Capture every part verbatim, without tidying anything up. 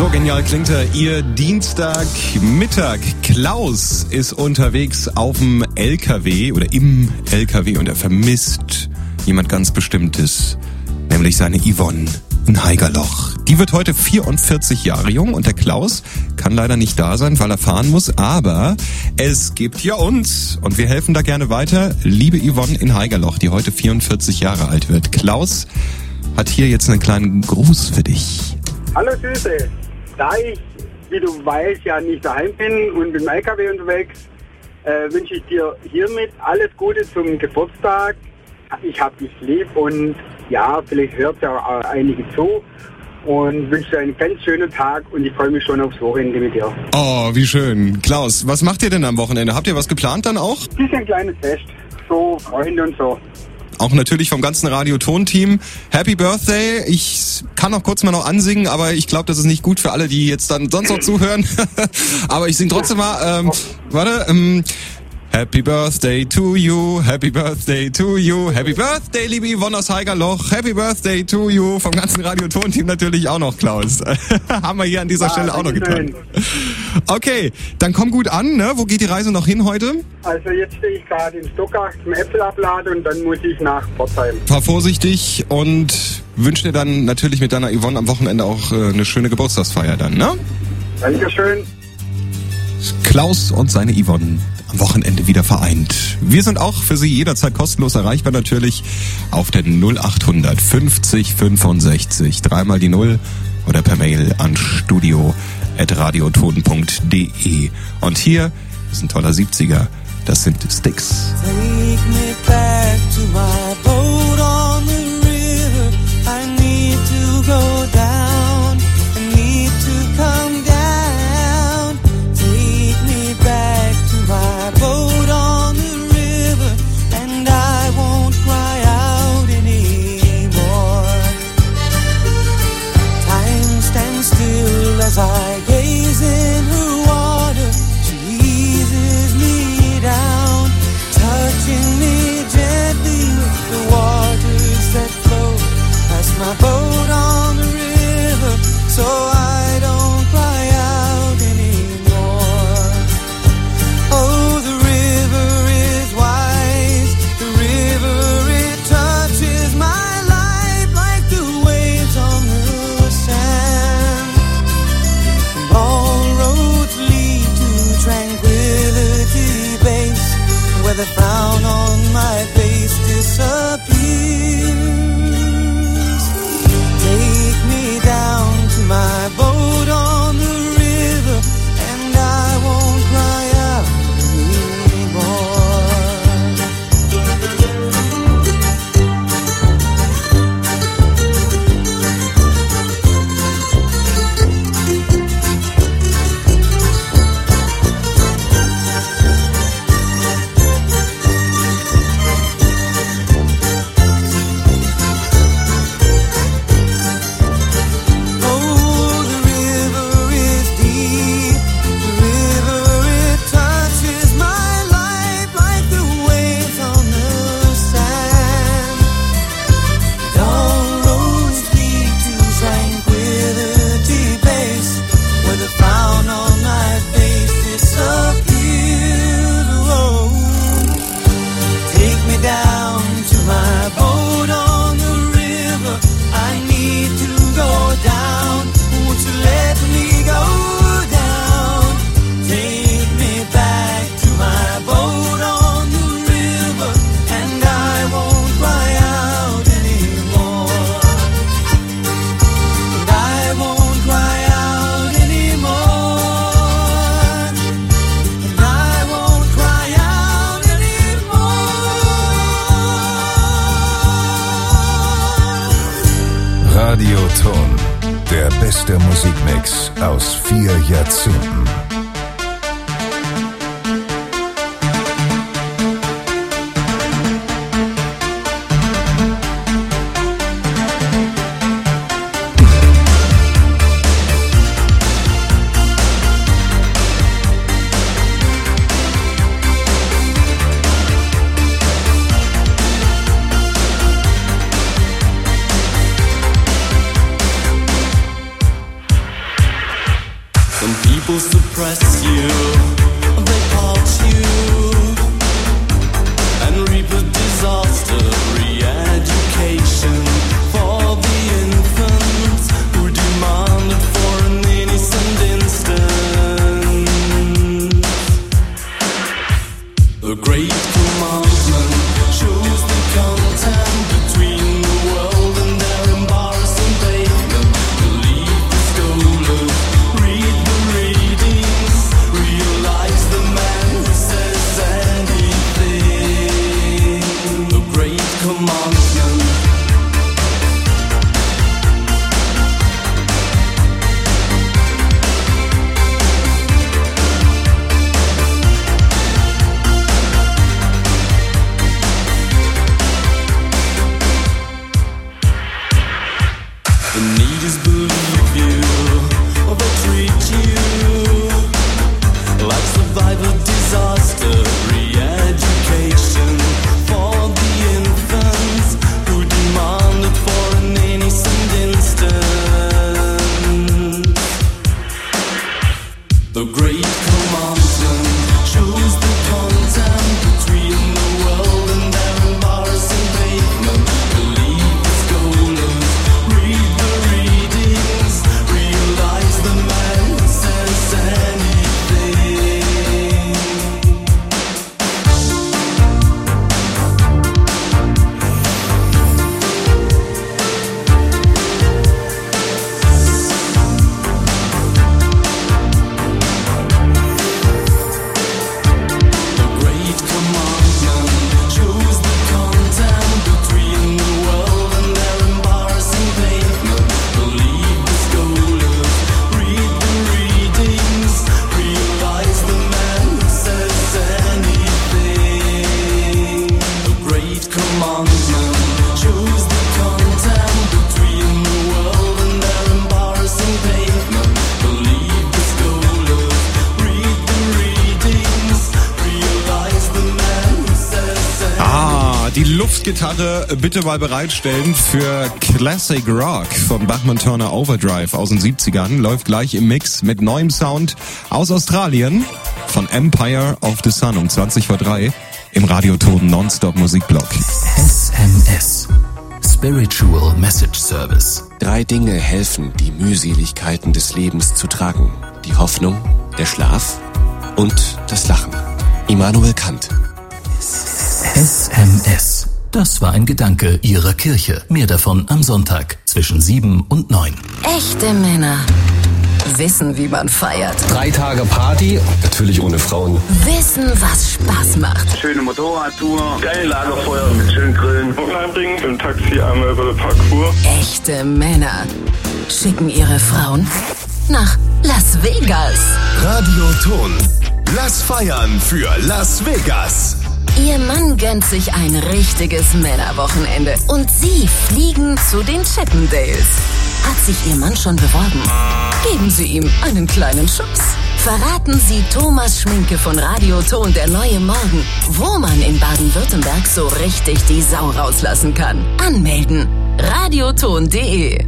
So genial klingt er. Ihr Dienstagmittag. Klaus ist unterwegs auf dem L K W oder im L K W und er vermisst jemand ganz Bestimmtes, nämlich seine Yvonne in Haigerloch. Die wird heute vierundvierzig Jahre jung und der Klaus kann leider nicht da sein, weil er fahren muss, aber es gibt ja uns und wir helfen da gerne weiter. Liebe Yvonne in Haigerloch, die heute vierundvierzig Jahre alt wird. Klaus hat hier jetzt einen kleinen Gruß für dich. Hallo Süße, da ich, wie du weißt, ja nicht daheim bin und mit dem L K W unterwegs, äh, wünsche ich dir hiermit alles Gute zum Geburtstag. Ich hab dich lieb und ja, vielleicht hört ja auch einige zu und wünsche dir einen ganz schönen Tag und ich freue mich schon aufs Wochenende mit dir. Oh, wie schön. Klaus, was macht ihr denn am Wochenende? Habt ihr was geplant dann auch? Ein bisschen ein kleines Fest, so Freunde und so. Auch natürlich vom ganzen Radio-Ton-Team. Happy Birthday. Ich kann noch kurz mal noch ansingen, aber ich glaube, das ist nicht gut für alle, die jetzt dann sonst noch zuhören. Aber ich singe trotzdem mal. Ähm, warte. Ähm, Happy Birthday to you, Happy Birthday to you, Happy Birthday, liebe Yvonne aus Haigerloch, Happy Birthday to you, vom ganzen Radio-Ton-Team natürlich auch noch, Klaus. Haben wir hier an dieser ja, Stelle auch noch getan. Okay, dann komm gut an, ne? Wo geht die Reise noch hin heute? Also jetzt stehe ich gerade in Stuttgart zum Äpfelabladen und dann muss ich nach Pforzheim. Fahr vorsichtig und wünsche dir dann natürlich mit deiner Yvonne am Wochenende auch äh, eine schöne Geburtstagsfeier dann, ne? Dankeschön. Klaus und seine Yvonne am Wochenende wieder vereint. Wir sind auch für Sie jederzeit kostenlos erreichbar natürlich auf der null achthundert fünfzig fünfundsechzig, dreimal die Null oder per Mail an studio at radioton punkt de. Und hier ist ein toller siebziger, das sind Styx. Take me back to my boat on the river. I need to go down. I need to come down. Take me back to my boat on the river, and I won't cry out anymore. Time stands still as I gaze in her water. She eases me down, touching me gently with the waters that flow past my boat on the river, so I don't cry out anymore. Oh, the river is wise, the river, it touches my life like the waves on the sand. And all roads lead to tranquility base, where the frown on my face disappears. Take me down to my boat on the river, and I won't cry out anymore. Oh, the river is deep, the river, it touches my life like the waves on the sand. And all roads lead to tranquility base, where the frown on my face disappears. Oh, take me down to my boat on the river. I need to go down. Won't you let me go down? Take me back to my boat on the river, and I won't cry out anymore. And I won't cry out anymore. And I won't cry out anymore. Radioton, der beste Musikmix aus vier Jahrzehnten. will suppress you. They part you and reap a disaster. Re-education for the infants who demanded for an innocent instant. The great commandment shows the content between the world and their embarrassing pavement. Believe the scholars, read the readings, realize the man who says anything. The great commandment. The need is believe you, or they treat you like survivor disaster. Re-education for the infants who demanded for an innocent instant. The great commandment shows the content between the world and their embarrassing pavement. Believe the scholars, read the readings, realize the man who says anything. The great commandment shows the content between the world and their embarrassing pavement. Believe the scholars, read the readings, realize the man who says anything. The great commandment shows the content between the world and their embarrassing pavement. Believe the scholars, read the readings, realize the man who says Ah, die Luftgitarre bitte mal bereitstellen für Classic Rock von Bachman Turner Overdrive aus den siebzigern. Läuft gleich im Mix mit neuem Sound aus Australien von Empire of the Sun um zwanzig vor drei im Radioton Nonstop Musikblock. S M S. Spiritual Message Service. Drei Dinge helfen, die Mühseligkeiten des Lebens zu tragen. Die Hoffnung, der Schlaf und das Lachen. Immanuel Kant. S M S. Das war ein Gedanke Ihrer Kirche. Mehr davon am Sonntag zwischen sieben und neun. Echte Männer wissen, wie man feiert. Drei Tage Party, natürlich ohne Frauen. Wissen, was Spaß macht. Schöne Motorradtour. Geile Lagerfeuer mit schönen Grillen. Und heimbringen im Taxi einmal über den Parcours. Echte Männer schicken ihre Frauen nach Las Vegas. Radioton. Lass feiern für Las Vegas. Ihr Mann gönnt sich ein richtiges Männerwochenende und sie fliegen zu den Chippendales. Hat sich Ihr Mann schon beworben? Geben Sie ihm einen kleinen Schubs. Verraten Sie Thomas Schminke von Radioton der neue Morgen, wo man in Baden-Württemberg so richtig die Sau rauslassen kann. Anmelden. radioton punkt de.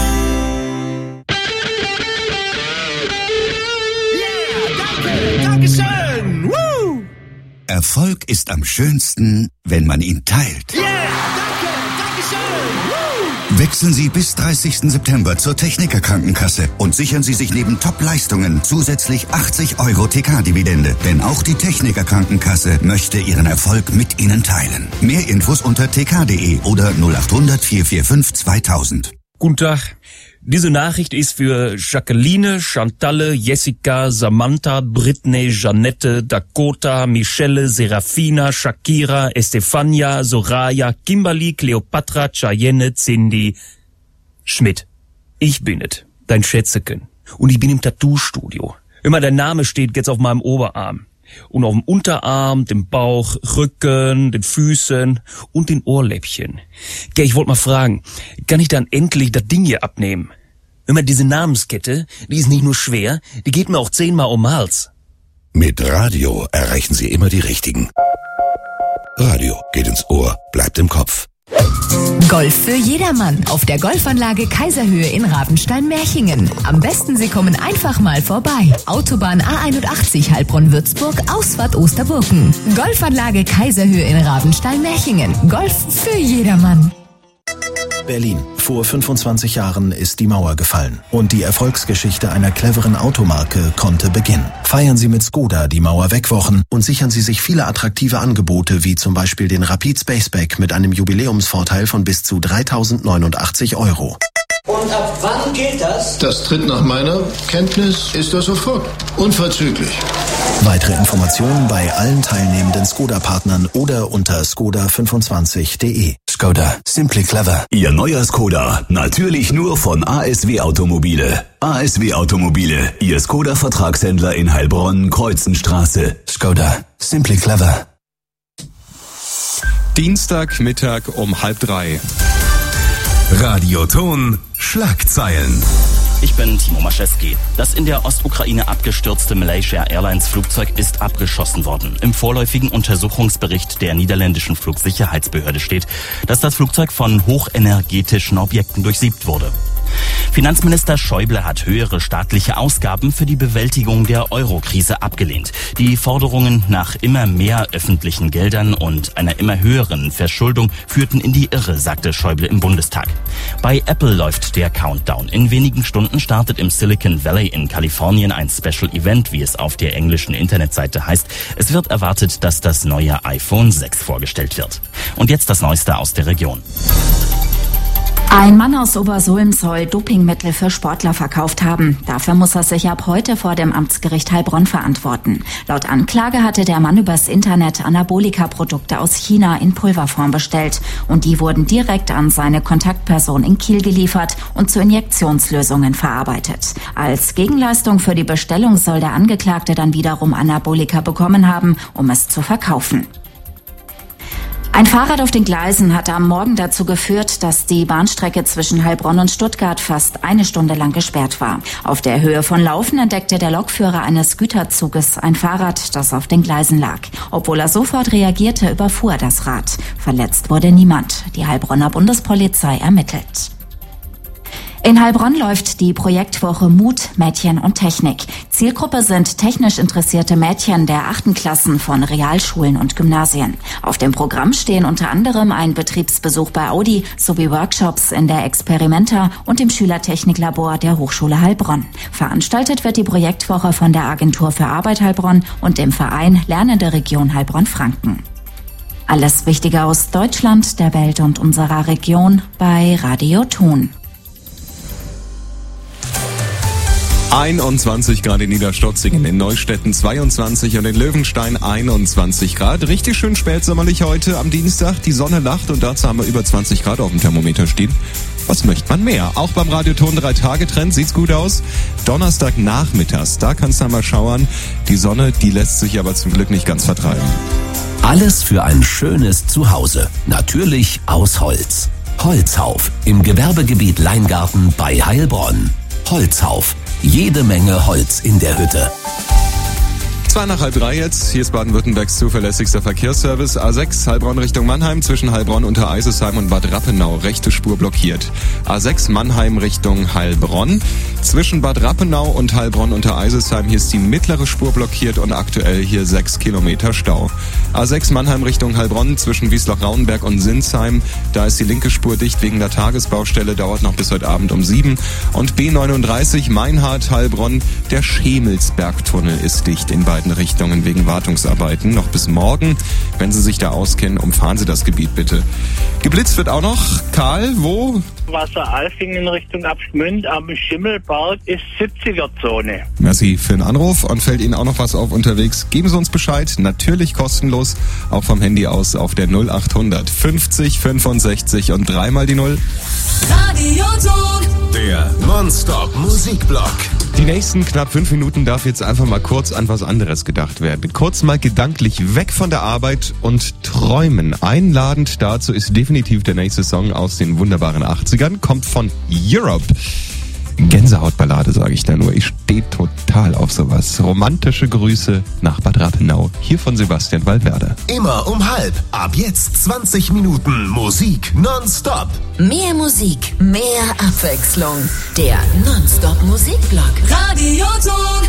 Dankeschön! Woo! Erfolg ist am schönsten, wenn man ihn teilt. Yeah! Danke! Dankeschön! Woo! Wechseln Sie bis dreißigsten September zur Techniker Krankenkasse und sichern Sie sich neben Top-Leistungen zusätzlich achtzig Euro T K-Dividende. Denn auch die Techniker Krankenkasse möchte ihren Erfolg mit Ihnen teilen. Mehr Infos unter t k punkt de oder null acht hundert vier vier fünf zweitausend. Guten Tag. Diese Nachricht ist für Jacqueline, Chantalle, Jessica, Samantha, Britney, Janette, Dakota, Michelle, Serafina, Shakira, Estefania, Soraya, Kimberly, Cleopatra, Cheyenne, Cindy, Schmidt. Ich bin es, dein Schätzeken. Und ich bin im Tattoo-Studio. Immer dein Name steht jetzt auf meinem Oberarm. Und auf dem Unterarm, dem Bauch, Rücken, den Füßen und den Ohrläppchen. Gell, ich wollte mal fragen, kann ich dann endlich das Ding hier abnehmen? Immer diese Namenskette, die ist nicht nur schwer, die geht mir auch zehnmal um den Hals. Mit Radio erreichen Sie immer die Richtigen. Radio geht ins Ohr, bleibt im Kopf. Golf für jedermann auf der Golfanlage Kaiserhöhe in Ravenstein-Merchingen. Am besten Sie kommen einfach mal vorbei. Autobahn A einundachtzig Heilbronn-Würzburg, Ausfahrt Osterburken. Golfanlage Kaiserhöhe in Ravenstein-Merchingen. Golf für jedermann. Berlin. Vor fünfundzwanzig Jahren ist die Mauer gefallen und die Erfolgsgeschichte einer cleveren Automarke konnte beginnen. Feiern Sie mit Skoda die Mauer-Weg-Wochen und sichern Sie sich viele attraktive Angebote wie zum Beispiel den Rapid Spaceback mit einem Jubiläumsvorteil von bis zu dreitausendneunundachtzig Euro. Und ab wann gilt das? Das tritt nach meiner Kenntnis, ist das sofort. Unverzüglich. Weitere Informationen bei allen teilnehmenden Skoda-Partnern oder unter skoda fünfundzwanzig punkt de. Skoda. Simply clever. Ihr neuer Skoda. Natürlich nur von A S W Automobile. A S W Automobile. Ihr Skoda-Vertragshändler in Heilbronn, Kreuzenstraße. Skoda. Simply clever. Dienstagmittag um halb drei. Radioton Schlagzeilen. Ich bin Timo Maschewski. Das in der Ostukraine abgestürzte Malaysia Airlines Flugzeug ist abgeschossen worden. Im vorläufigen Untersuchungsbericht der niederländischen Flugsicherheitsbehörde steht, dass das Flugzeug von hochenergetischen Objekten durchsiebt wurde. Finanzminister Schäuble hat höhere staatliche Ausgaben für die Bewältigung der Euro-Krise abgelehnt. Die Forderungen nach immer mehr öffentlichen Geldern und einer immer höheren Verschuldung führten in die Irre, sagte Schäuble im Bundestag. Bei Apple läuft der Countdown. In wenigen Stunden startet im Silicon Valley in Kalifornien ein Special Event, wie es auf der englischen Internetseite heißt. Es wird erwartet, dass das neue iPhone sechs vorgestellt wird. Und jetzt das Neueste aus der Region. Ein Mann aus Obersulm soll Dopingmittel für Sportler verkauft haben. Dafür muss er sich ab heute vor dem Amtsgericht Heilbronn verantworten. Laut Anklage hatte der Mann übers Internet Anabolika-Produkte aus China in Pulverform bestellt. Und die wurden direkt an seine Kontaktperson in Kiel geliefert und zu Injektionslösungen verarbeitet. Als Gegenleistung für die Bestellung soll der Angeklagte dann wiederum Anabolika bekommen haben, um es zu verkaufen. Ein Fahrrad auf den Gleisen hat am Morgen dazu geführt, dass die Bahnstrecke zwischen Heilbronn und Stuttgart fast eine Stunde lang gesperrt war. Auf der Höhe von Laufen entdeckte der Lokführer eines Güterzuges ein Fahrrad, das auf den Gleisen lag. Obwohl er sofort reagierte, überfuhr er das Rad. Verletzt wurde niemand. Die Heilbronner Bundespolizei ermittelt. In Heilbronn läuft die Projektwoche Mut, Mädchen und Technik. Zielgruppe sind technisch interessierte Mädchen der achten Klassen von Realschulen und Gymnasien. Auf dem Programm stehen unter anderem ein Betriebsbesuch bei Audi sowie Workshops in der Experimenta und im Schülertechniklabor der Hochschule Heilbronn. Veranstaltet wird die Projektwoche von der Agentur für Arbeit Heilbronn und dem Verein Lernende Region Heilbronn-Franken. Alles Wichtige aus Deutschland, der Welt und unserer Region bei Radio Ton. einundzwanzig Grad in Niederstotzingen, in Neustädten zweiundzwanzig und in Löwenstein einundzwanzig Grad. Richtig schön spätsommerlich heute am Dienstag. Die Sonne lacht und dazu haben wir über zwanzig Grad auf dem Thermometer stehen. Was möchte man mehr? Auch beim Radioton drei Tage Trend sieht's gut aus. Donnerstag nachmittags, da kannst du mal schauen. Die Sonne, die lässt sich aber zum Glück nicht ganz vertreiben. Alles für ein schönes Zuhause. Natürlich aus Holz. Holzhauf im Gewerbegebiet Leingarten bei Heilbronn. Holzhauf. Jede Menge Holz in der Hütte. Zwei nach halb drei jetzt. Hier ist Baden-Württembergs zuverlässigster Verkehrsservice. A sechs Heilbronn Richtung Mannheim zwischen Heilbronn, Untereisesheim und Bad Rappenau. Rechte Spur blockiert. A sechs Mannheim Richtung Heilbronn. Zwischen Bad Rappenau und Heilbronn Untereisesheim. Hier ist die mittlere Spur blockiert und aktuell hier sechs Kilometer Stau. A sechs Mannheim Richtung Heilbronn zwischen Wiesloch-Rauenberg und Sinsheim. Da ist die linke Spur dicht wegen der Tagesbaustelle. Dauert noch bis heute Abend um sieben. Und B neununddreißig Meinhard Heilbronn. Der Schemelsbergtunnel ist dicht in beiden Richtungen wegen Wartungsarbeiten. Noch bis morgen. Wenn Sie sich da auskennen, umfahren Sie das Gebiet bitte. Geblitzt wird auch noch. Karl, wo? Wasser Alfingen in Richtung Abschmünd am Schimmelberg ist siebziger Zone. Merci für den Anruf und fällt Ihnen auch noch was auf unterwegs. Geben Sie uns Bescheid. Natürlich kostenlos. Auch vom Handy aus auf der null achthundert fünfzig fünfundsechzig und dreimal die Null. Radioton. Der Nonstop Musikblock. Die nächsten knapp fünf Minuten darf jetzt einfach mal kurz an was anderes gedacht werden. Kurz mal gedanklich weg von der Arbeit und träumen. Einladend dazu ist definitiv der nächste Song aus den wunderbaren achtzigern. Kommt von Europe. Gänsehautballade, sage ich da nur. Ich stehe total auf sowas. Romantische Grüße nach Bad Rappenau. Hier von Sebastian Wallwerder. Immer um halb. Ab jetzt zwanzig Minuten Musik nonstop. Mehr Musik, mehr Abwechslung. Der Nonstop-Musikblock. Radioton.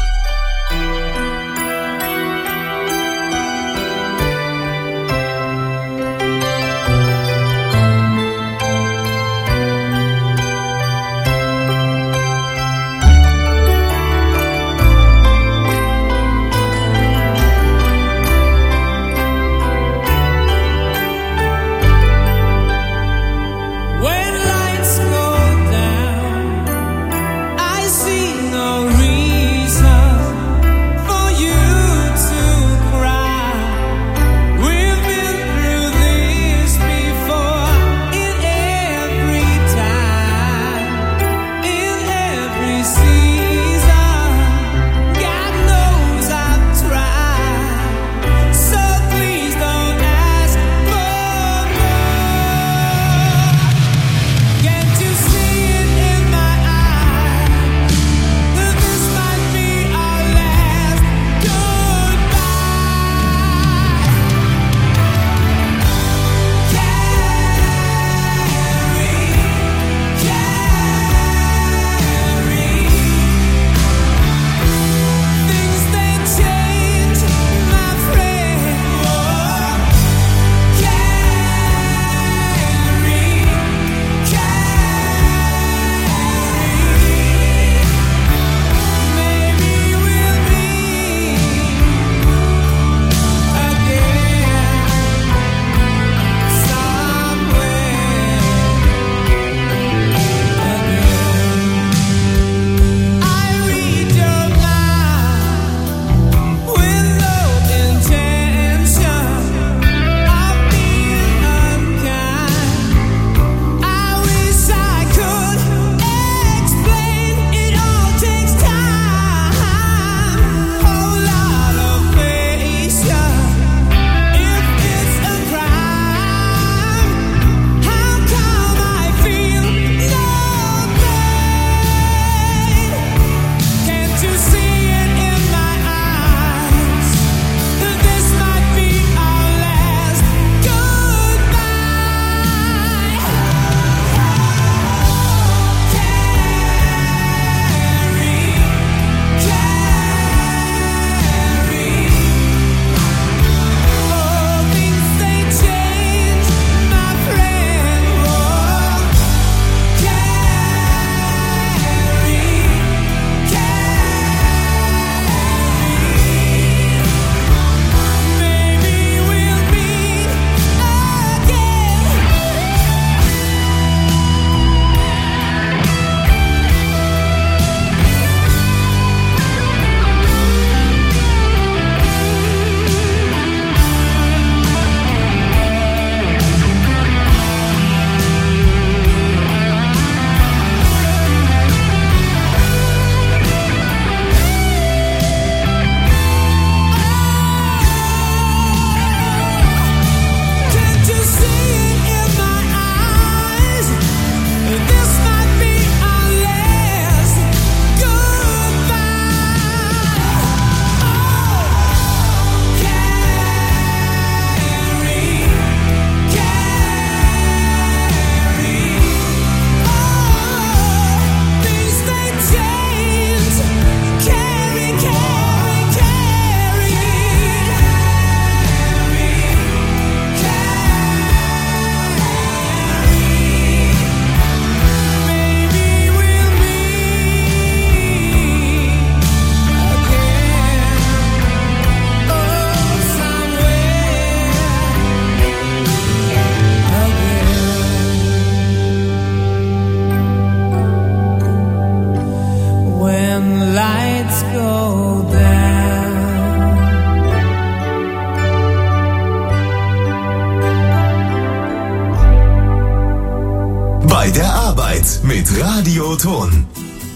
Bei der Arbeit mit Radioton.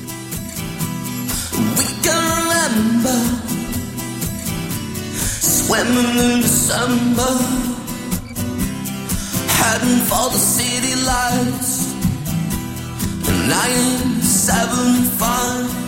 We can remember swimming in December, heading for the city lights, and I ain't seventy-five.